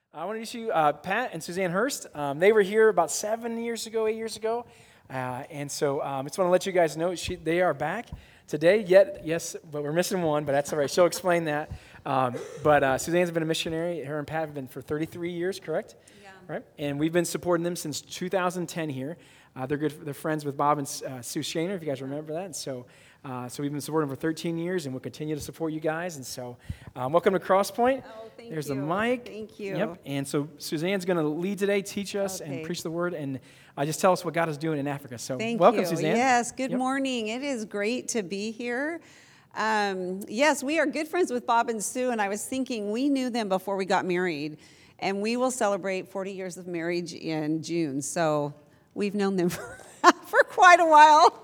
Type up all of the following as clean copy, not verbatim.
I want to introduce you Pat and Suzanne Hurst. They were here about 8 years ago. And so I just want to let you guys know they are back today. Yes, but we're missing one, but that's all right. She'll explain that. But Suzanne's been a missionary. Her and Pat have been for 33 years, correct? Yeah. Right? And we've been supporting them since 2010 here. They're friends with Bob and Sue Shaner, if you guys remember that. And so we've been supporting them for 13 years, and we'll continue to support you guys. And so welcome to Crosspoint. Oh, thank There's you. the mic. Thank you. Yep. And so Suzanne's going to lead today, teach us, and preach the word, and just tell us what God is doing in Africa. So welcome, Suzanne. Yes, good morning. It is great to be here. Yes, we are good friends with Bob and Sue, and I was thinking we knew them before we got married, and we will celebrate 40 years of marriage in June. So we've known them for quite a while.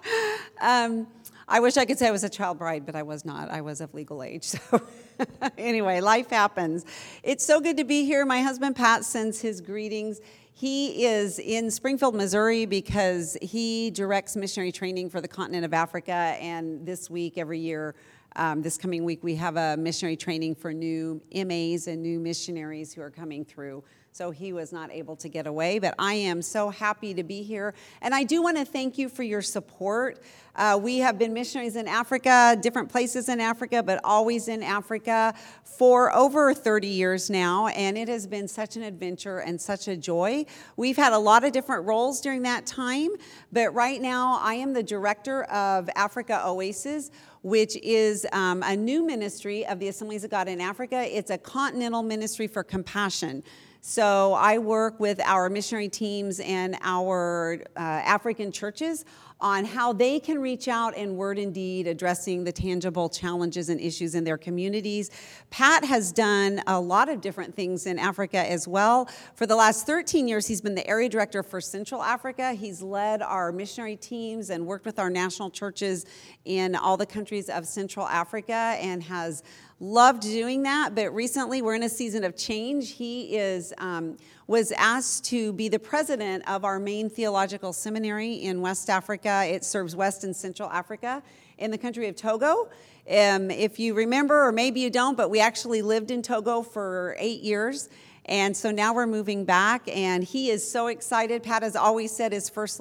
I wish I could say I was a child bride, but I was not. I was of legal age. So anyway, life happens. It's so good to be here. My husband, Pat, sends his greetings. He is in Springfield, Missouri, because he directs missionary training for the continent of Africa. And this week, every year, this coming week, we have a missionary training for new MAs and new missionaries who are coming through. So he was not able to get away, but I am so happy to be here. And I do want to thank you for your support. We have been missionaries in Africa, different places in Africa, but always in Africa for over 30 years now. And it has been such an adventure and such a joy. We've had a lot of different roles during that time, but right now I am the director of Africa Oasis, which is a new ministry of the Assemblies of God in Africa. It's a continental ministry for compassion. So I work with our missionary teams and our African churches on how they can reach out in word and deed, addressing the tangible challenges and issues in their communities. Pat has done a lot of different things in Africa as well. For the last 13 years, he's been the area director for Central Africa. He's led our missionary teams and worked with our national churches in all the countries of Central Africa and has loved doing that, but recently we're in a season of change. He was asked to be the president of our main theological seminary in West Africa. It serves West and Central Africa in the country of Togo. If you remember, or maybe you don't, but we actually lived in Togo for 8 years. And so now we're moving back, and he is so excited. Pat has always said his first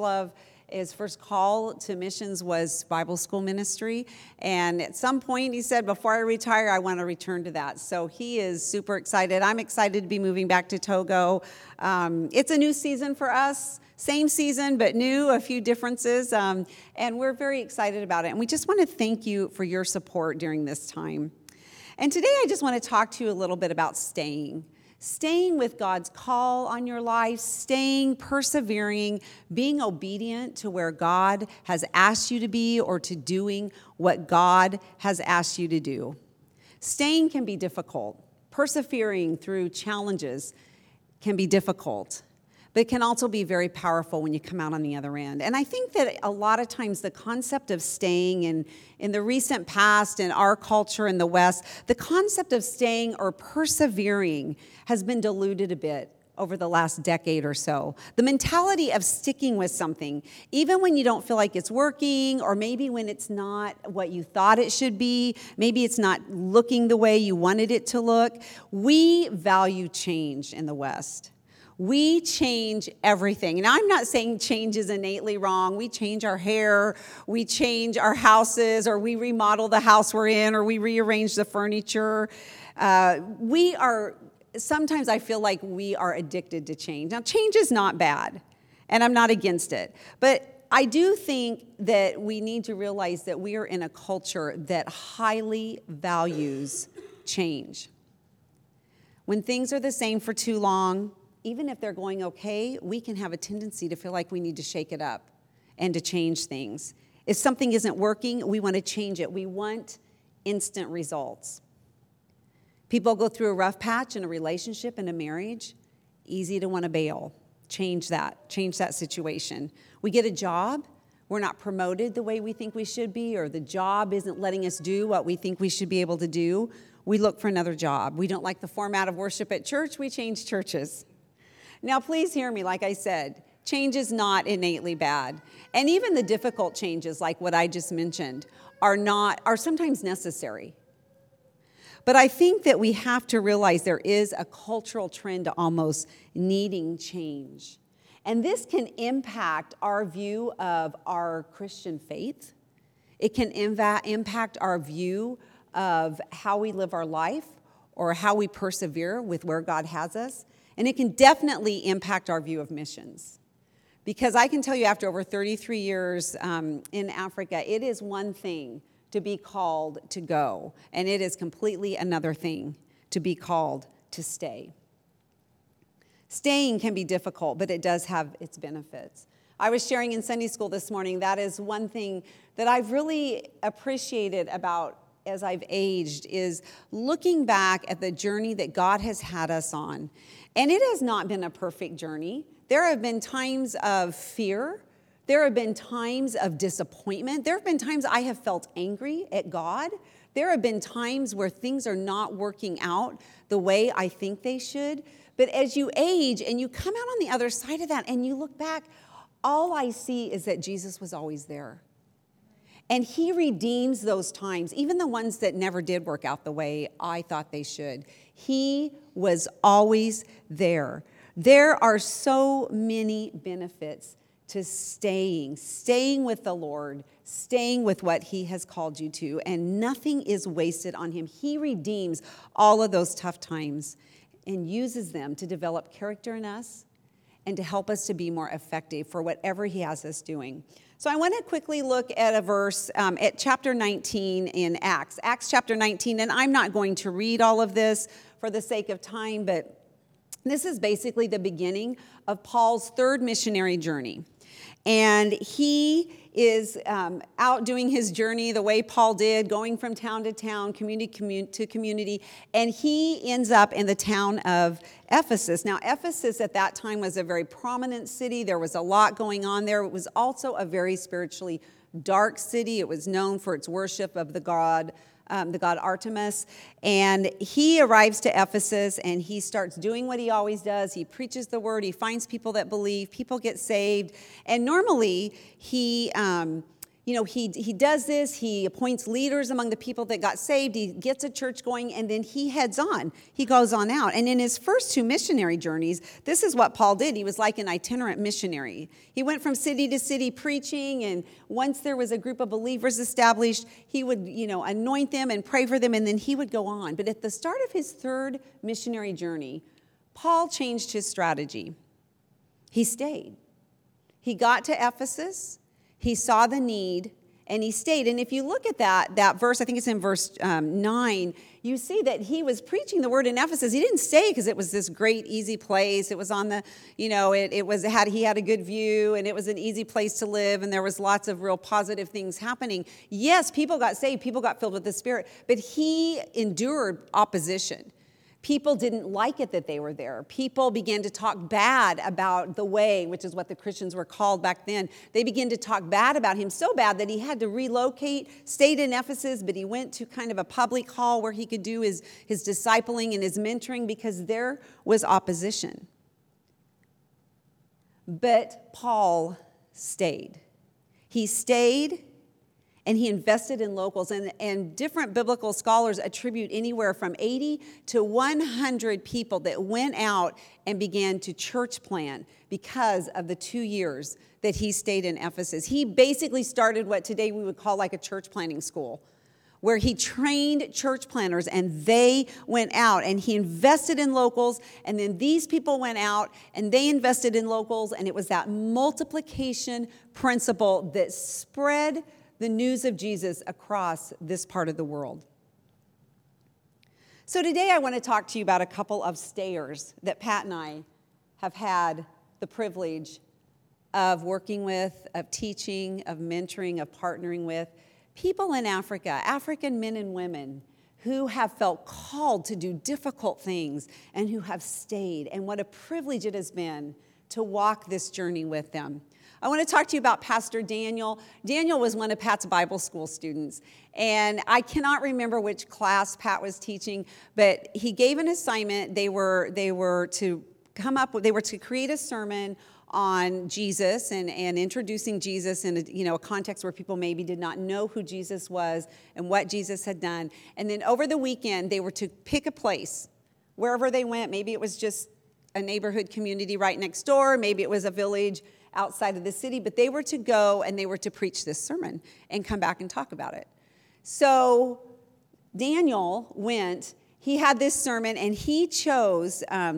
call to missions was Bible school ministry. And at some point he said, before I retire, I want to return to that. So he is super excited. I'm excited to be moving back to Togo. It's a new season for us. Same season, but new, a few differences. And we're very excited about it. And we just want to thank you for your support during this time. And today I just want to talk to you a little bit about staying with God's call on your life, persevering, being obedient to where God has asked you to be or to doing what God has asked you to do. Staying can be difficult. Persevering through challenges can be difficult, but it can also be very powerful when you come out on the other end. And I think that a lot of times the concept of staying in the recent past in our culture in the West, the concept of staying or persevering has been diluted a bit over the last decade or so. The mentality of sticking with something, even when you don't feel like it's working, or maybe when it's not what you thought it should be, maybe it's not looking the way you wanted it to look. We value change in the West. We change everything. And I'm not saying change is innately wrong. We change our hair, we change our houses, or we remodel the house we're in, or we rearrange the furniture. Sometimes I feel like we are addicted to change. Now, change is not bad, and I'm not against it. But I do think that we need to realize that we are in a culture that highly values change. When things are the same for too long, even if they're going okay, we can have a tendency to feel like we need to shake it up and to change things. If something isn't working, we want to change it. We want instant results. People go through a rough patch in a relationship, in a marriage, easy to want to bail. Change that situation. We get a job, we're not promoted the way we think we should be, or the job isn't letting us do what we think we should be able to do. We look for another job. We don't like the format of worship at church, we change churches. Now, please hear me, like I said, change is not innately bad. And even the difficult changes, like what I just mentioned, are sometimes necessary. But I think that we have to realize there is a cultural trend to almost needing change. And this can impact our view of our Christian faith. It can impact our view of how we live our life or how we persevere with where God has us. And it can definitely impact our view of missions. Because I can tell you, after over 33 years in Africa, it is one thing to be called to go, and it is completely another thing to be called to stay. Staying can be difficult, but it does have its benefits. I was sharing in Sunday school this morning, that is one thing that I've really appreciated about as I've aged, is looking back at the journey that God has had us on. And it has not been a perfect journey. There have been times of fear. There have been times of disappointment. There have been times I have felt angry at God. There have been times where things are not working out the way I think they should. But as you age and you come out on the other side of that and you look back, all I see is that Jesus was always there. And he redeems those times, even the ones that never did work out the way I thought they should. He was always there. There are so many benefits to staying with the Lord, staying with what he has called you to, and nothing is wasted on him. He redeems all of those tough times and uses them to develop character in us and to help us to be more effective for whatever he has us doing. So I want to quickly look at a verse at chapter 19 in Acts. Acts chapter 19, and I'm not going to read all of this for the sake of time, but this is basically the beginning of Paul's third missionary journey. And he is out doing his journey the way Paul did, going from town to town, community to community, and he ends up in the town of Ephesus. Now, Ephesus at that time was a very prominent city. There was a lot going on there. It was also a very spiritually dark city. It was known for its worship of the god Artemis. And he arrives to Ephesus and he starts doing what he always does. He preaches the word. He finds people that believe. People get saved. And normally he does this. He appoints leaders among the people that got saved. He gets a church going, and then he heads on. He goes on out. And in his first two missionary journeys, this is what Paul did. He was like an itinerant missionary. He went from city to city preaching, and once there was a group of believers established, he would, anoint them and pray for them, and then he would go on. But at the start of his third missionary journey, Paul changed his strategy. He stayed. He got to Ephesus. He saw the need, and he stayed. And if you look at that verse, I think it's in verse 9, you see that he was preaching the word in Ephesus. He didn't stay because it was this great, easy place. It was on the, he had a good view, and it was an easy place to live, and there was lots of real positive things happening. Yes, people got saved. People got filled with the Spirit, but he endured opposition. People didn't like it that they were there. People began to talk bad about the way, which is what the Christians were called back then. They began to talk bad about him, so bad that he had to relocate, stayed in Ephesus, but he went to kind of a public hall where he could do his discipling and his mentoring because there was opposition. But Paul stayed. He stayed. And he invested in locals. And different biblical scholars attribute anywhere from 80 to 100 people that went out and began to church plant because of the 2 years that he stayed in Ephesus. He basically started what today we would call like a church planting school, where he trained church planters, and they went out, and he invested in locals, and then these people went out and they invested in locals, and it was that multiplication principle that spread the news of Jesus across this part of the world. So today I want to talk to you about a couple of stayers that Pat and I have had the privilege of working with, of teaching, of mentoring, of partnering with. People in Africa, African men and women who have felt called to do difficult things and who have stayed. And what a privilege it has been to walk this journey with them. I want to talk to you about Pastor Daniel. Daniel was one of Pat's Bible school students, and I cannot remember which class Pat was teaching, but he gave an assignment. They were to they were to create a sermon on Jesus and introducing Jesus in a context where people maybe did not know who Jesus was and what Jesus had done. And then over the weekend, they were to pick a place, wherever they went. Maybe it was just a neighborhood community right next door. Maybe it was a village outside of the city. But they were to go and they were to preach this sermon and come back and talk about it. So Daniel went. He had this sermon, and he chose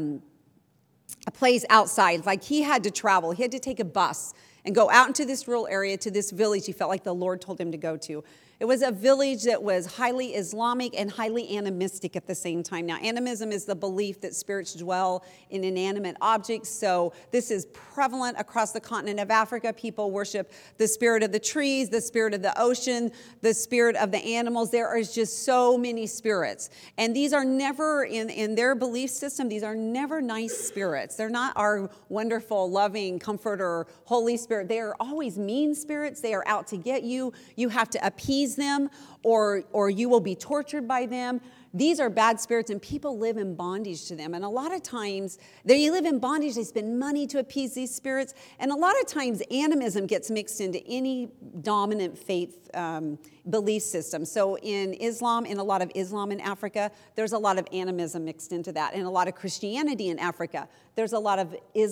a place outside. Like, he had to travel. He had to take a bus and go out into this rural area to this village he felt like the Lord told him to go to. It was a village that was highly Islamic and highly animistic at the same time. Now, animism is the belief that spirits dwell in inanimate objects. So this is prevalent across the continent of Africa. People worship the spirit of the trees, the spirit of the ocean, the spirit of the animals. There is just so many spirits. And these are never, in their belief system, these are never nice spirits. They're not our wonderful, loving, comforter, Holy Spirit. They are always mean spirits. They are out to get you. You have to appease them, or you will be tortured by them. These are bad spirits, and people live in bondage to them. And a lot of times, they live in bondage. They spend money to appease these spirits. And a lot of times, animism gets mixed into any dominant faith belief system. So in Islam, in a lot of Islam in Africa, there's a lot of animism mixed into that. And a lot of Christianity in Africa, there's a lot of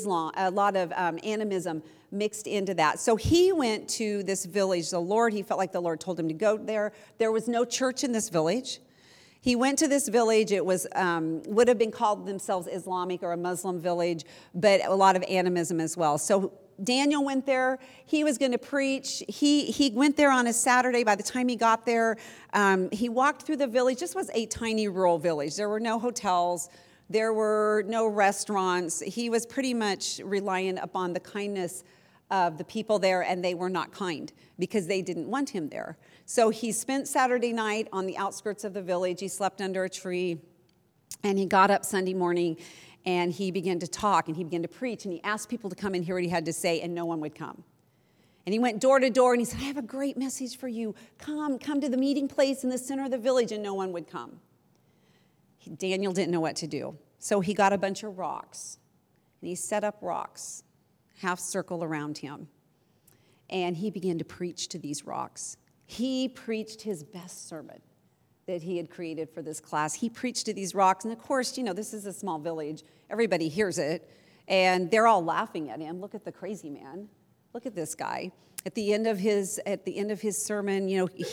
animism mixed into that. So he went to this village. He felt like the Lord told him to go there. There was no church in this village. He went to this village. It was would have been called themselves Islamic or a Muslim village, but a lot of animism as well. So Daniel went there. He was going to preach. He went there on a Saturday. By the time he got there, he walked through the village. This was a tiny rural village. There were no hotels. There were no restaurants. He was pretty much reliant upon the kindness of the people there, and they were not kind because they didn't want him there. So he spent Saturday night on the outskirts of the village. He slept under a tree, and he got up Sunday morning, and he began to talk, and he began to preach, and he asked people to come and hear what he had to say, and no one would come. And he went door to door, and he said, I have a great message for you. Come to the meeting place in the center of the village, and no one would come. Daniel didn't know what to do. So he got a bunch of rocks, and he set up rocks, half circle around him. And he began to preach to these rocks. He preached his best sermon that he had created for this class. He preached to these rocks. And of course, this is a small village. Everybody hears it. And they're all laughing at him. Look at the crazy man. Look at this guy. At the end of his sermon,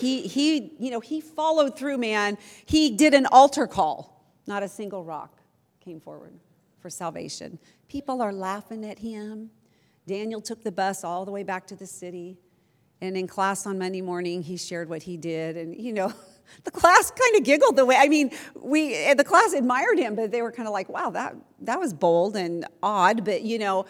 he followed through, man. He did an altar call. Not a single rock came forward for salvation. People are laughing at him. Daniel took the bus all the way back to the city. And in class on Monday morning, he shared what he did. And, the class kind of giggled the class admired him, but they were kind of like, wow, that was bold and odd. But,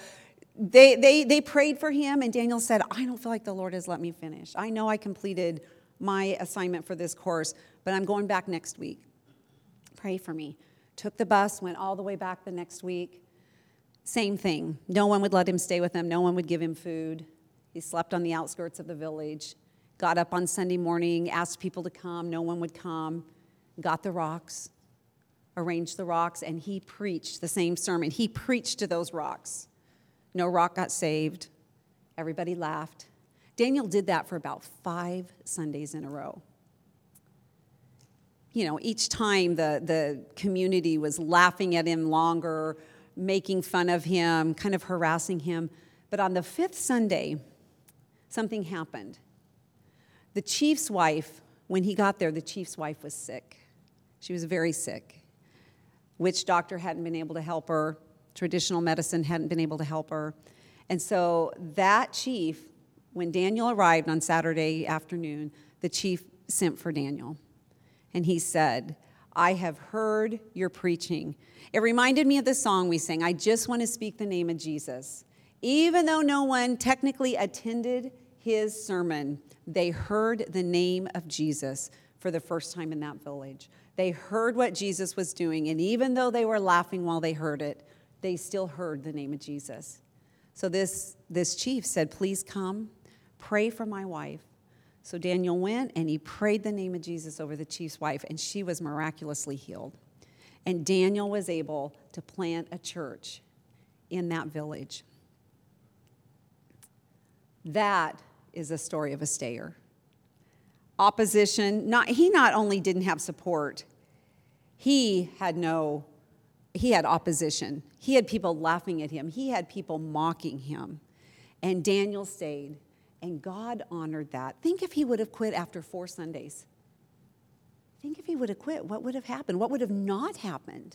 they prayed for him. And Daniel said, I don't feel like the Lord has let me finish. I know I completed my assignment for this course, but I'm going back next week. Pray for me. Took the bus, went all the way back the next week. Same thing. No one would let him stay with them. No one would give him food. He slept on the outskirts of the village. Got up on Sunday morning, asked people to come. No one would come. Got the rocks, arranged the rocks, and he preached the same sermon. He preached to those rocks. No rock got saved. Everybody laughed. Daniel did that for about 5 Sundays in a row. Each time the community was laughing at him longer, making fun of him, kind of harassing him. But on the 5th Sunday, something happened. The chief's wife, when he got there, the chief's wife was sick. She was very sick. Witch doctor hadn't been able to help her. Traditional medicine hadn't been able to help her. And so that chief, when Daniel arrived on Saturday afternoon, the chief sent for Daniel. And he said, I have heard your preaching. It reminded me of the song we sang, I just want to speak the name of Jesus. Even though no one technically attended his sermon, they heard the name of Jesus for the first time in that village. They heard what Jesus was doing, and even though they were laughing while they heard it, they still heard the name of Jesus. So this chief said, please come, pray for my wife. So Daniel went and he prayed the name of Jesus over the chief's wife, and she was miraculously healed. And Daniel was able to plant a church in that village. That is a story of a stayer. Opposition, he not only didn't have support, he had opposition. He had people laughing at him. He had people mocking him. And Daniel stayed, and God honored that. Think if he would have quit after 4 Sundays. Think if he would have quit, what would have happened? What would have not happened?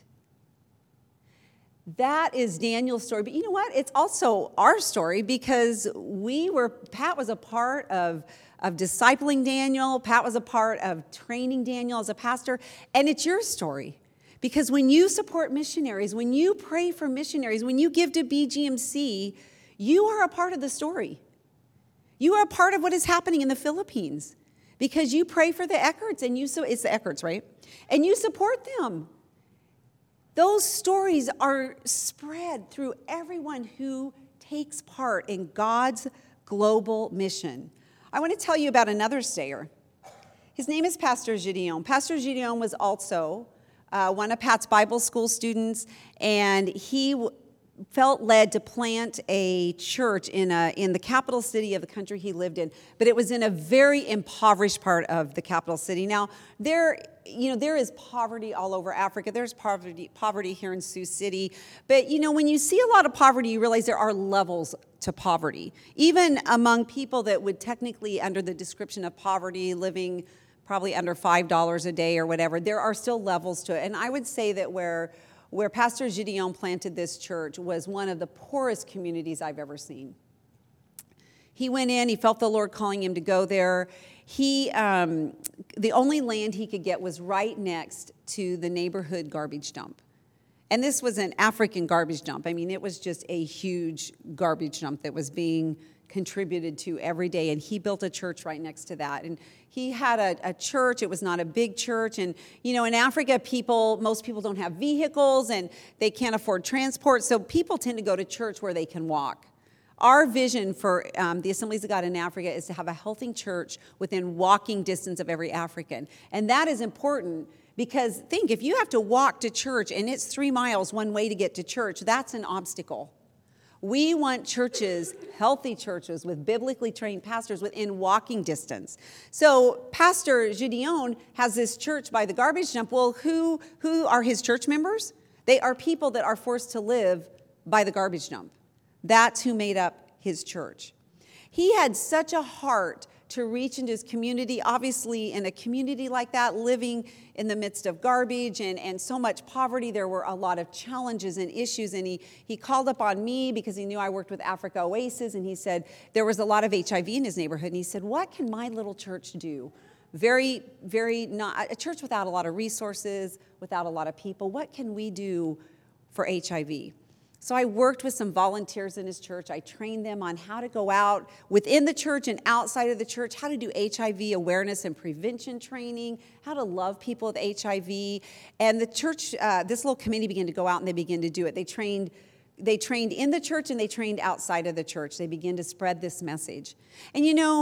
That is Daniel's story. But you know what? It's also our story because Pat was a part of discipling Daniel. Pat was a part of training Daniel as a pastor. And it's your story. Because when you support missionaries, when you pray for missionaries, when you give to BGMC, you are a part of the story. You are a part of what is happening in the Philippines. Because you pray for the Eckerts, and it's the Eckerts, right? And you support them. Those stories are spread through everyone who takes part in God's global mission. I want to tell you about another stayer. His name is Pastor Gideon. Pastor Gideon was also one of Pat's Bible school students, and he felt led to plant a church in the capital city of the country he lived in, but it was in a very impoverished part of the capital city. Now, there is poverty all over Africa. There's poverty here in Sioux City. But, when you see a lot of poverty, you realize there are levels to poverty. Even among people that would technically, under the description of poverty, living probably under $5 a day or whatever, there are still levels to it. And I would say that where Pastor Gideon planted this church was one of the poorest communities I've ever seen. He went in, he felt the Lord calling him to go there. The only land he could get was right next to the neighborhood garbage dump. And this was an African garbage dump. I mean, it was just a huge garbage dump that was being contributed to every day. And he built a church right next to that. And he had a church. It was not a big church. And, in Africa, most people don't have vehicles and they can't afford transport. So people tend to go to church where they can walk. Our vision for the Assemblies of God in Africa is to have a healthy church within walking distance of every African. And that is important because think, if you have to walk to church and it's 3 miles one way to get to church, that's an obstacle. We want churches, healthy churches with biblically trained pastors within walking distance. So Pastor Gideon has this church by the garbage dump. Well, who are his church members? They are people that are forced to live by the garbage dump. That's who made up his church. He had such a heart to reach into his community. Obviously, in a community like that, living in the midst of garbage and so much poverty, there were a lot of challenges and issues. And he called up on me because he knew I worked with Africa Oasis. And he said there was a lot of HIV in his neighborhood. And he said, what can my little church do? Very, very not a church without a lot of resources, without a lot of people. What can we do for HIV? So I worked with some volunteers in his church. I trained them on how to go out within the church and outside of the church, how to do HIV awareness and prevention training, how to love people with HIV. And the church, this little committee began to go out and they began to do it. They trained in the church and they trained outside of the church. They began to spread this message. And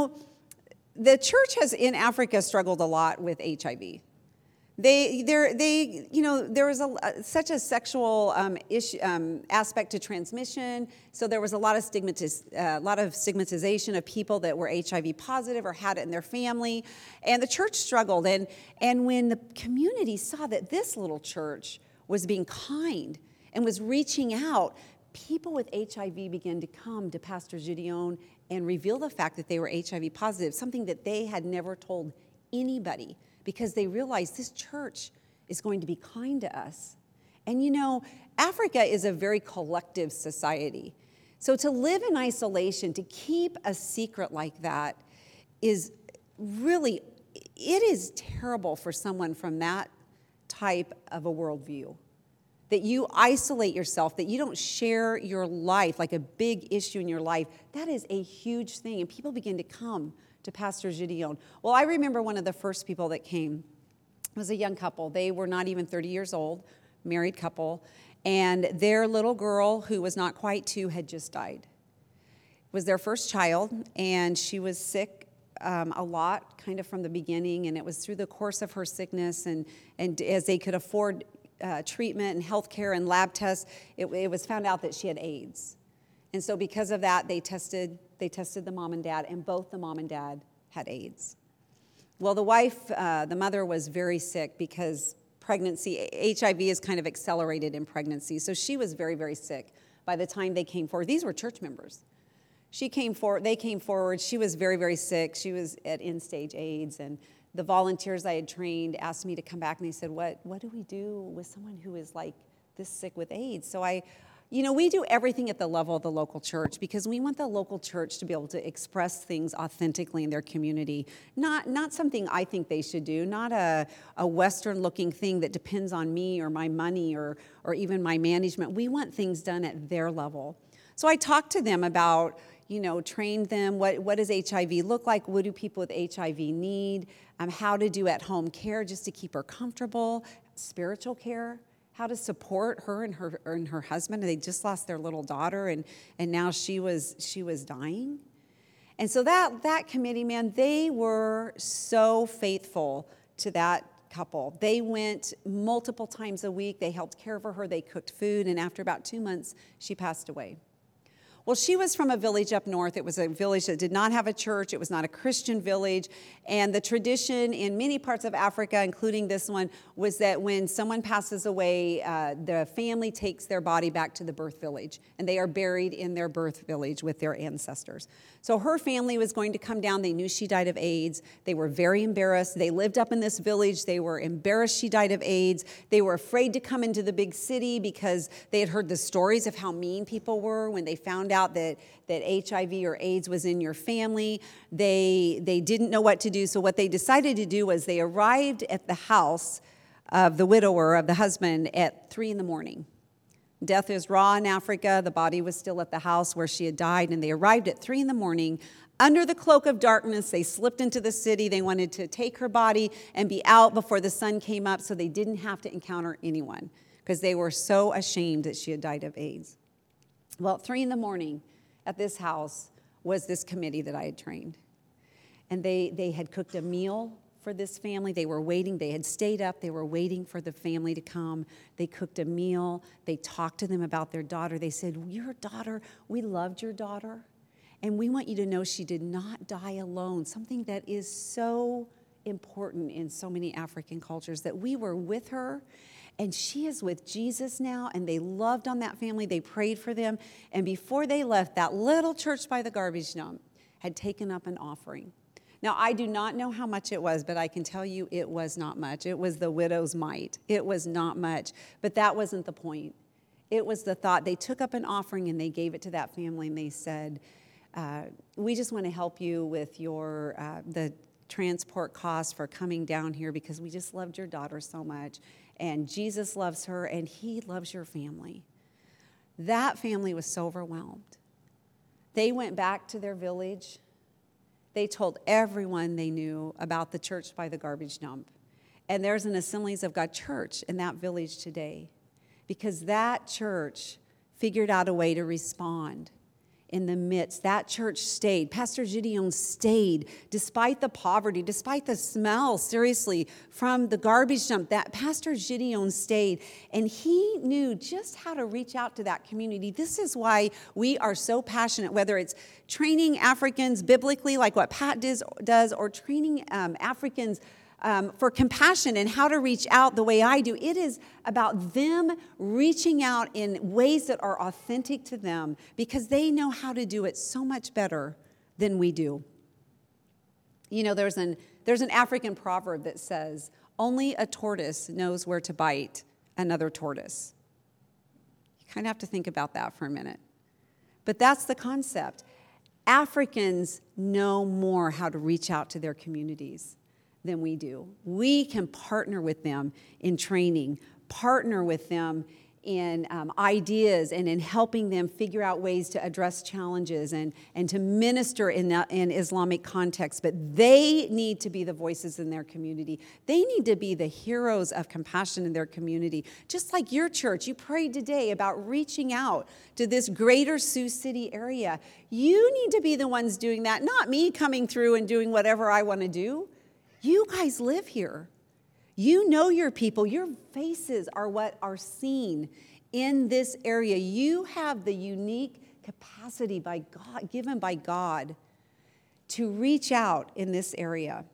the church has in Africa struggled a lot with HIV. There was such a sexual issue, aspect to transmission. So there was a lot of stigmatization of people that were HIV positive or had it in their family, and the church struggled. And when the community saw that this little church was being kind and was reaching out, people with HIV began to come to Pastor Gideon and reveal the fact that they were HIV positive, something that they had never told anybody, because they realized this church is going to be kind to us. And Africa is a very collective society. So to live in isolation, to keep a secret like that is really, it is terrible for someone from that type of a worldview. That you isolate yourself, that you don't share your life, like a big issue in your life. That is a huge thing. And people begin to come to Pastor Gideon. Well, I remember one of the first people that came was a young couple. They were not even 30 years old, married couple, and their little girl, who was not quite 2, had just died. It was their first child, and she was sick a lot, kind of from the beginning, and it was through the course of her sickness, and as they could afford treatment and health care and lab tests, it was found out that she had AIDS. And so because of that, they tested the mom and dad, and both the mom and dad had AIDS. Well, the wife, the mother, was very sick because pregnancy, HIV is kind of accelerated in pregnancy. So she was very, very sick by the time they came forward. These were church members. They came forward. She was very, very sick. She was at end-stage AIDS, and the volunteers I had trained asked me to come back, and they said, what do we do with someone who is like this sick with AIDS? So we do everything at the level of the local church because we want the local church to be able to express things authentically in their community. Not something I think they should do, not a Western-looking thing that depends on me or my money or even my management. We want things done at their level. So I talked to them about, trained them, what does HIV look like, what do people with HIV need, how to do at-home care just to keep her comfortable, spiritual care, how to support her and her husband. They just lost their little daughter, and now she was dying. And so that committee, man, they were so faithful to that couple. They went multiple times a week. They helped care for her. They cooked food, and after about 2 months, she passed away. Well, she was from a village up north. It was a village that did not have a church. It was not a Christian village. And the tradition in many parts of Africa, including this one, was that when someone passes away, the family takes their body back to the birth village, and they are buried in their birth village with their ancestors. So her family was going to come down. They knew she died of AIDS. They were very embarrassed. They lived up in this village. They were embarrassed she died of AIDS. They were afraid to come into the big city because they had heard the stories of how mean people were when they found out that HIV or AIDS was in your family. They didn't know what to do, so what they decided to do was they arrived at the house of the widower, of the husband, at 3 a.m. Death is raw in Africa. The body was still at the house where she had died, and they arrived at 3 a.m. Under the cloak of darkness, they slipped into the city. They wanted to take her body and be out before the sun came up so they didn't have to encounter anyone because they were so ashamed that she had died of AIDS. Well, at 3 a.m. at this house was this committee that I had trained. And they had cooked a meal for this family. They were waiting. They had stayed up. They were waiting for the family to come. They cooked a meal. They talked to them about their daughter. They said, your daughter, we loved your daughter, and we want you to know she did not die alone, something that is so important in so many African cultures, that we were with her, and she is with Jesus now, and they loved on that family. They prayed for them, and before they left, that little church by the garbage dump had taken up an offering. Now, I do not know how much it was, but I can tell you it was not much. It was the widow's mite. It was not much, but that wasn't the point. It was the thought. They took up an offering, and they gave it to that family, and they said, we just want to help you with your the transport costs for coming down here because we just loved your daughter so much, and Jesus loves her, and he loves your family. That family was so overwhelmed. They went back to their village. They told everyone they knew about the church by the garbage dump. And there's an Assemblies of God church in that village today because that church figured out a way to respond in the midst. That church stayed. Pastor Gideon stayed despite the poverty, despite the smell, seriously, from the garbage dump. That Pastor Gideon stayed, and he knew just how to reach out to that community. This is why we are so passionate, whether it's training Africans biblically, like what Pat does, or training Africans for compassion and how to reach out the way I do. It is about them reaching out in ways that are authentic to them because they know how to do it so much better than we do. You know, there's an African proverb that says, only a tortoise knows where to bite another tortoise. You kind of have to think about that for a minute. But that's the concept. Africans know more how to reach out to their communities than we do. We can partner with them in training, partner with them in ideas and in helping them figure out ways to address challenges and to minister in Islamic context. But they need to be the voices in their community. They need to be the heroes of compassion in their community. Just like your church, you prayed today about reaching out to this greater Sioux City area. You need to be the ones doing that, not me coming through and doing whatever I want to do. You guys live here. You know your people. Your faces are what are seen in this area. You have the unique capacity by God, given by God, to reach out in this area.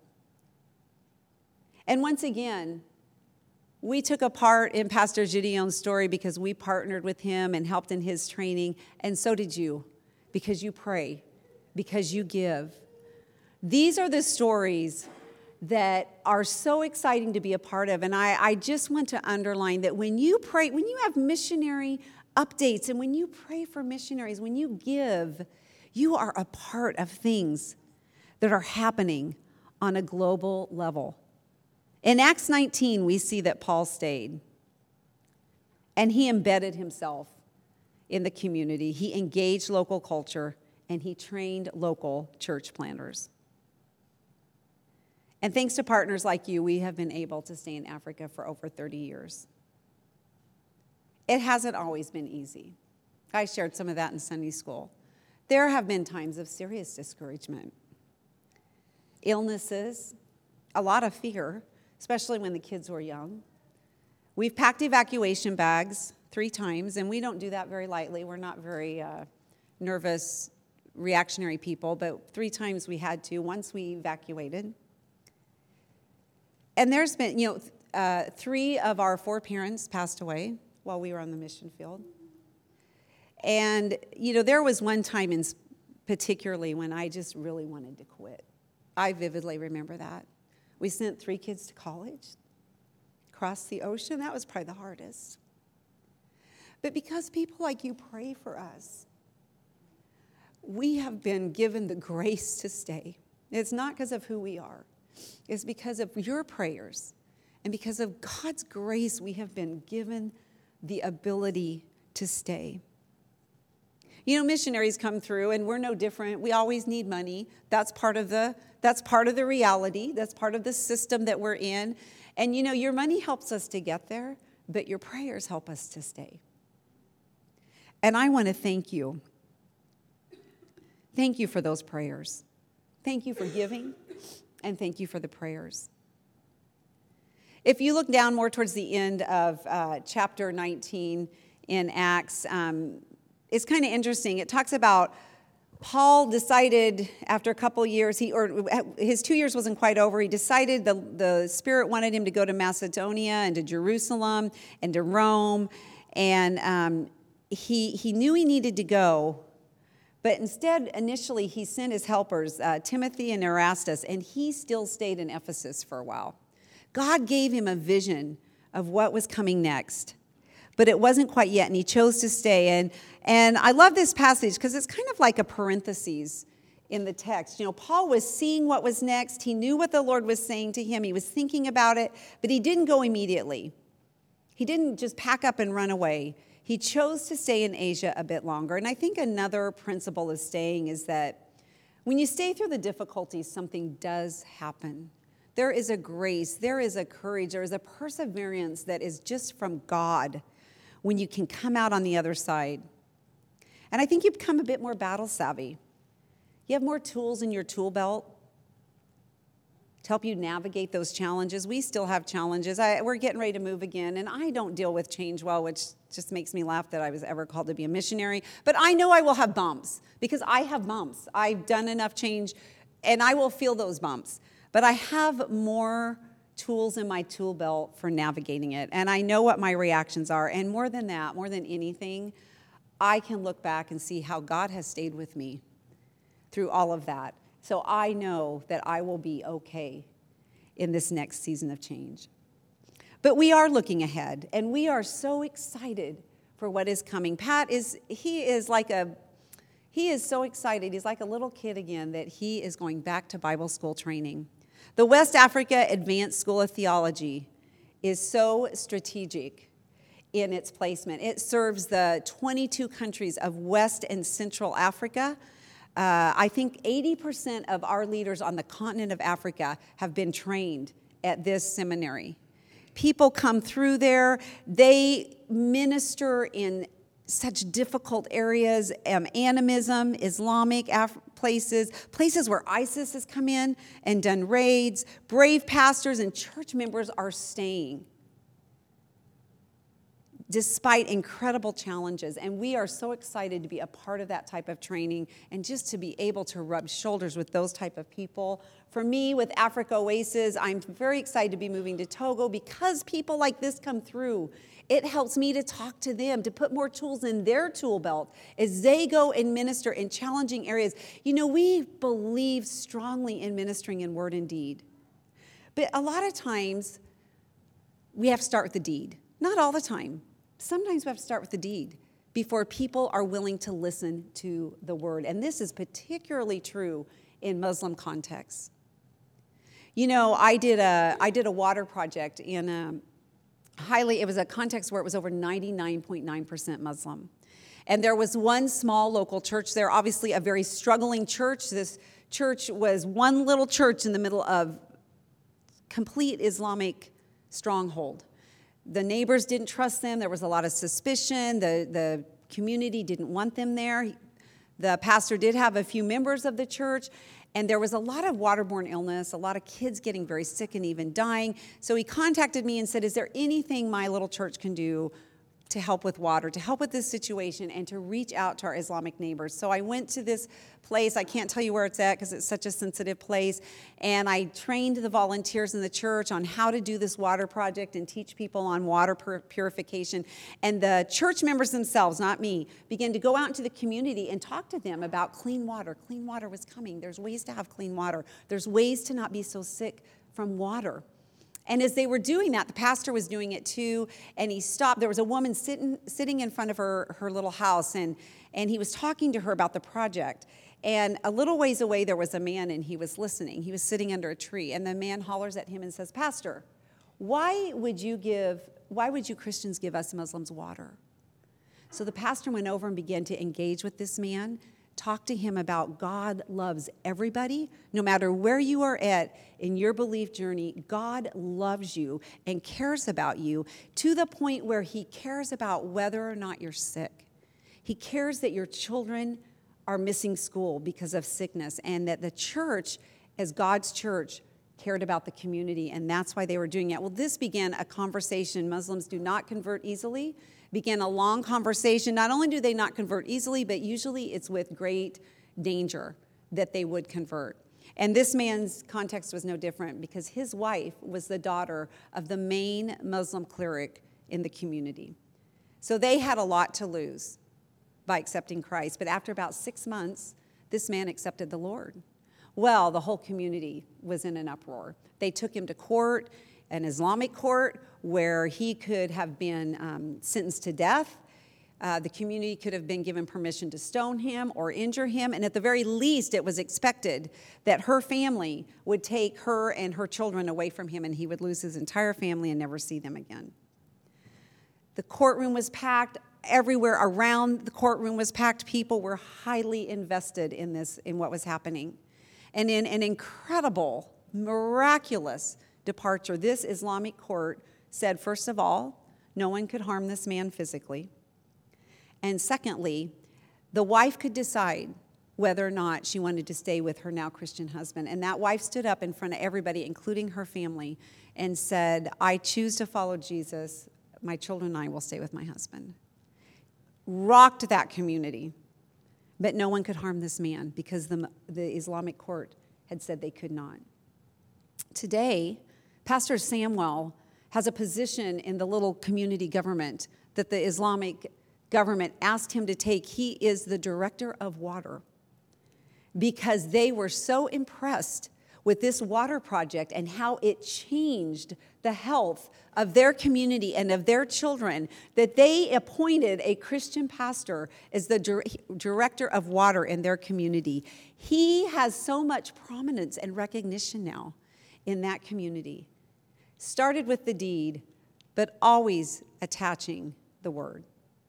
And once again, we took a part in Pastor Gideon's story because we partnered with him and helped in his training, and so did you, because you pray, because you give. These are the stories that are so exciting to be a part of, and I just want to underline that when you pray, when you have missionary updates, and when you pray for missionaries, when you give, you are a part of things that are happening on a global level. In Acts 19, we see that Paul stayed, and he embedded himself in the community. He engaged local culture, and he trained local church planters. And thanks to partners like you, we have been able to stay in Africa for over 30 years. It hasn't always been easy. I shared some of that in Sunday school. There have been times of serious discouragement, illnesses, a lot of fear, especially when the kids were young. We've packed evacuation bags 3 times, and we don't do that very lightly. We're not very nervous, reactionary people, but 3 times we had to, once we evacuated. And there's been, 3 of our 4 parents passed away while we were on the mission field. And, there was one time particularly when I just really wanted to quit. I vividly remember that. We sent 3 kids to college, across the ocean. That was probably the hardest. But because people like you pray for us, we have been given the grace to stay. It's not because of who we are. It's because of your prayers. And because of God's grace, we have been given the ability to stay. Missionaries come through, and we're no different. We always need money. That's part of the reality. That's part of the system that we're in. And your money helps us to get there, but your prayers help us to stay. And I want to thank you. Thank you for those prayers. Thank you for giving, and thank you for the prayers. If you look down more towards the end of chapter 19 in Acts, it's kind of interesting. It talks about Paul decided after a couple years, his 2 years wasn't quite over. He decided the Spirit wanted him to go to Macedonia and to Jerusalem and to Rome. And he knew he needed to go. But instead, initially, he sent his helpers, Timothy and Erastus, and he still stayed in Ephesus for a while. God gave him a vision of what was coming next. But it wasn't quite yet, and he chose to stay. And I love this passage because it's kind of like a parenthesis in the text. Paul was seeing what was next. He knew what the Lord was saying to him. He was thinking about it, but he didn't go immediately. He didn't just pack up and run away. He chose to stay in Asia a bit longer. And I think another principle of staying is that when you stay through the difficulties, something does happen. There is a grace, there is a courage, there is a perseverance that is just from God when you can come out on the other side. And I think you become a bit more battle savvy. You have more tools in your tool belt to help you navigate those challenges. We still have challenges. We're getting ready to move again, and I don't deal with change well, which just makes me laugh that I was ever called to be a missionary. But I know I will have bumps, because I have bumps. I've done enough change, and I will feel those bumps. But I have more tools in my tool belt for navigating it, and I know what my reactions are. And more than that, more than anything, I can look back and see how God has stayed with me through all of that. So I know that I will be okay in this next season of change. But we are looking ahead, and we are so excited for what is coming. Pat is so excited. He's like a little kid again that he is going back to Bible school training. The West Africa Advanced School of Theology is so strategic in its placement. It serves the 22 countries of West and Central Africa. I think 80% of our leaders on the continent of Africa have been trained at this seminary. People come through there. They minister in such difficult areas, animism, Islamic, places, places where ISIS has come in and done raids. Brave pastors and church members are staying despite incredible challenges. And we are so excited to be a part of that type of training and just to be able to rub shoulders with those type of people. For me, with Africa Oasis, I'm very excited to be moving to Togo because people like this come through. It helps me to talk to them, to put more tools in their tool belt as they go and minister in challenging areas. You know, we believe strongly in ministering in word and deed. But a lot of times, we have to start with the deed. Not all the time. Sometimes we have to start with the deed before people are willing to listen to the word. And this is particularly true in Muslim contexts. You know, I did a water project in it was a context where it was over 99.9% Muslim. And there was one small local church there, obviously a very struggling church. This church was one little church in the middle of complete Islamic stronghold. The neighbors didn't trust them. There was a lot of suspicion. The community didn't want them there. The pastor did have a few members of the church, and there was a lot of waterborne illness, a lot of kids getting very sick and even dying. So he contacted me and said, is there anything my little church can do to help with water, to help with this situation, and to reach out to our Islamic neighbors? So I went to this place. I can't tell you where it's at because it's such a sensitive place. And I trained the volunteers in the church on how to do this water project and teach people on water purification. And the church members themselves, not me, began to go out into the community and talk to them about clean water. Clean water was coming. There's ways to have clean water. There's ways to not be so sick from water. And as they were doing that, the pastor was doing it too, and he stopped. There was a woman sitting in front of her little house, and he was talking to her about the project. And a little ways away, there was a man, and he was listening. He was sitting under a tree, and the man hollers at him and says, Pastor, why would you Christians give us Muslims water? So the pastor went over and began to engage with this man, talk to him about God loves everybody, no matter where you are at in your belief journey. God loves you and cares about you to the point where he cares about whether or not you're sick. He cares that your children are missing school because of sickness, and that the church, as God's church, cared about the community, and that's why they were doing it. Well, this began a conversation. Muslims do not convert easily. Began a long conversation. Not only do they not convert easily, but usually it's with great danger that they would convert. And this man's context was no different because his wife was the daughter of the main Muslim cleric in the community. So they had a lot to lose by accepting Christ. But after about 6 months, this man accepted the Lord. Well, the whole community was in an uproar. They took him to court, an Islamic court, where he could have been sentenced to death. The community could have been given permission to stone him or injure him. And at the very least, it was expected that her family would take her and her children away from him, and he would lose his entire family and never see them again. The courtroom was packed. Everywhere around the courtroom was packed. People were highly invested in what was happening. And in an incredible, miraculous departure, this Islamic court said, first of all, no one could harm this man physically. And secondly, the wife could decide whether or not she wanted to stay with her now Christian husband. And that wife stood up in front of everybody, including her family, and said, I choose to follow Jesus. My children and I will stay with my husband. Rocked that community. But no one could harm this man because the Islamic court had said they could not. Today, Pastor Samuel has a position in the little community government that the Islamic government asked him to take. He is the director of water because they were so impressed with this water project and how it changed the health of their community and of their children that they appointed a Christian pastor as the director of water in their community. He has so much prominence and recognition now in that community. Started with the deed, but always attaching the word.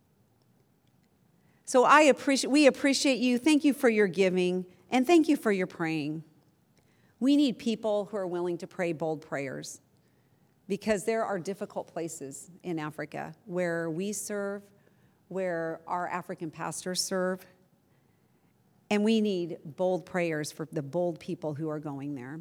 So we appreciate you. Thank you for your giving, and thank you for your praying. We need people who are willing to pray bold prayers because there are difficult places in Africa where we serve, where our African pastors serve. And we need bold prayers for the bold people who are going there.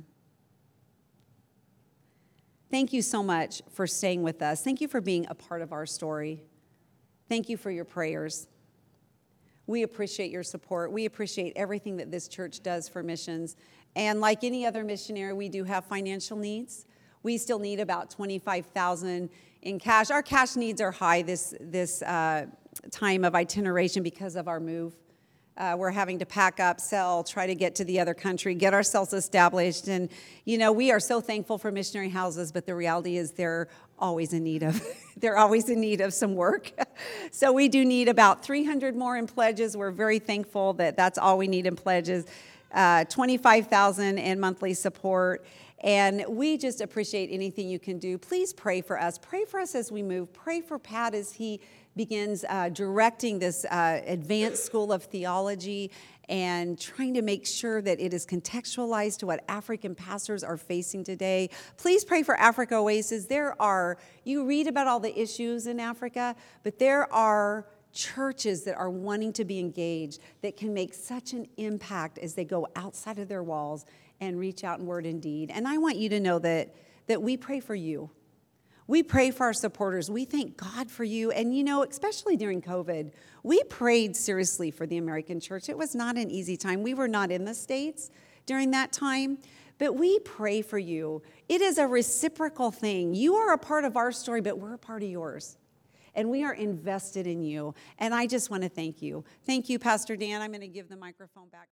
Thank you so much for staying with us. Thank you for being a part of our story. Thank you for your prayers. We appreciate your support. We appreciate everything that this church does for missions. And like any other missionary, we do have financial needs. We still need about $25,000 in cash. Our cash needs are high this time of itineration because of our move. We're having to pack up, sell, try to get to the other country, get ourselves established. And, we are so thankful for missionary houses, but the reality is they're always in need of some work. So we do need about 300 more in pledges. We're very thankful that that's all we need in pledges, 25,000 in monthly support. And we just appreciate anything you can do. Please pray for us. Pray for us as we move. Pray for Pat as he begins directing this advanced school of theology and trying to make sure that it is contextualized to what African pastors are facing today. Please pray for Africa Oasis. You read about all the issues in Africa, but there are churches that are wanting to be engaged that can make such an impact as they go outside of their walls and reach out in word and deed. And I want you to know that we pray for you. We pray for our supporters. We thank God for you. And especially during COVID, we prayed seriously for the American church. It was not an easy time. We were not in the States during that time, but we pray for you. It is a reciprocal thing. You are a part of our story, but we're a part of yours. And we are invested in you. And I just want to thank you. Thank you, Pastor Dan. I'm going to give the microphone back.